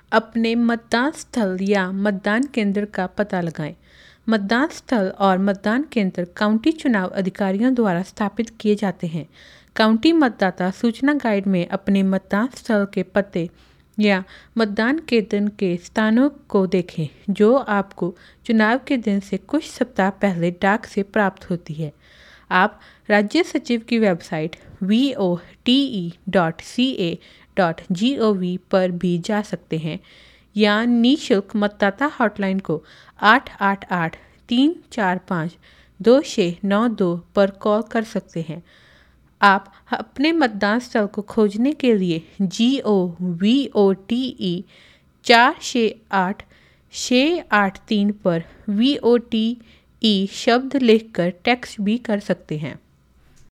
अपने मतदान स्थल या मतदान केंद्र का पता लगाएं। मतदान स्थल और मतदान केंद्र काउंटी चुनाव अधिकारियों द्वारा स्थापित किए जाते हैं। काउंटी मतदाता सूचना गाइड में अपने मतदान स्थल के पते या मतदान केंद्र के स्थानों को देखें, जो आपको चुनाव के दिन से कुछ सप्ताह पहले डाक से प्राप्त होती है। आप राज्य सचिव की वेबसाइट vote.ca.gov पर भी जा सकते हैं या निःशुल्क मतदाता हॉटलाइन को 888-345-2692 पर कॉल कर सकते हैं। आप अपने मतदान स्थल को खोजने के लिए GOVOTE 468-683 पर VOTE शब्द लिखकर टेक्स्ट भी कर सकते हैं।